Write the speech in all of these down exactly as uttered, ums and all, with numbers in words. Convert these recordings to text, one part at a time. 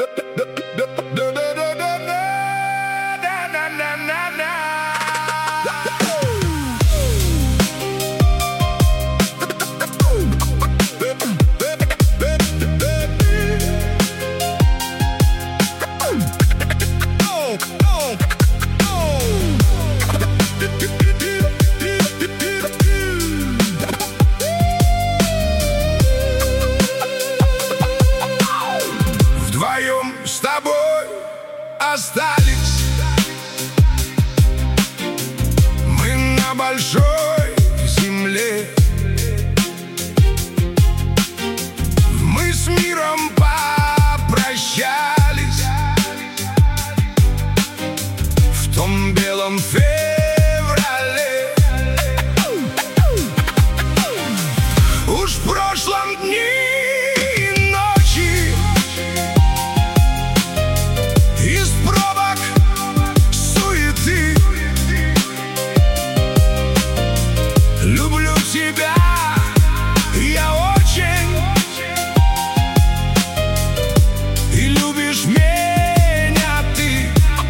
Вдвоем с тобой остались мы на большой земле. Мы с миром попрощались в том белом феврале. Уж в прошлом дни тебя я очень, и любишь меня ты.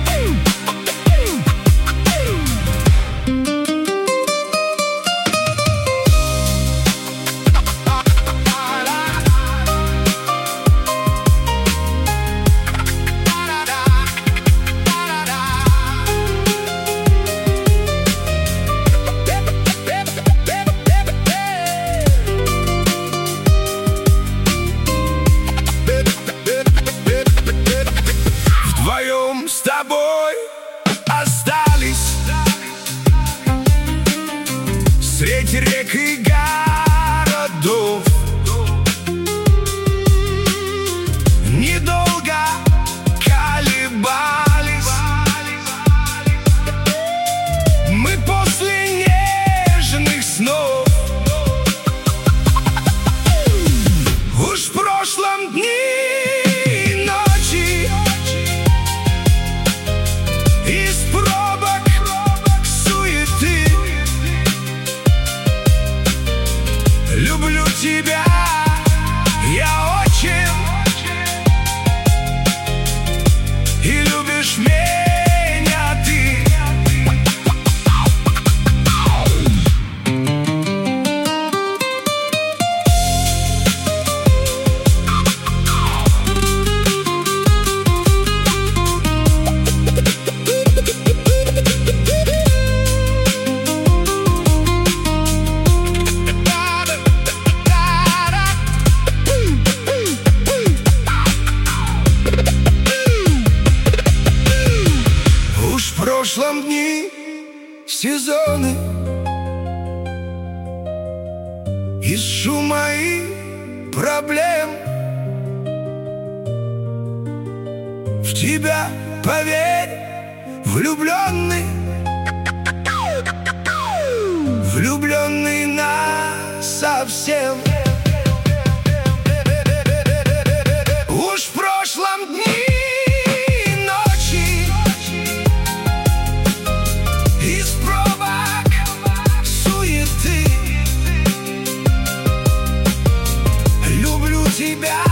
Вдвоем с тобой остались средь рек и городов. Недолго колебались мы после нежных снов. Уж в прошлом дни люблю тебя я очень, и любишь меня ты. В прошлом дни сезоны из шума и проблем. В тебя, поверь, влюбленный, влюбленный насовсем. Уж в прошлом дни тебя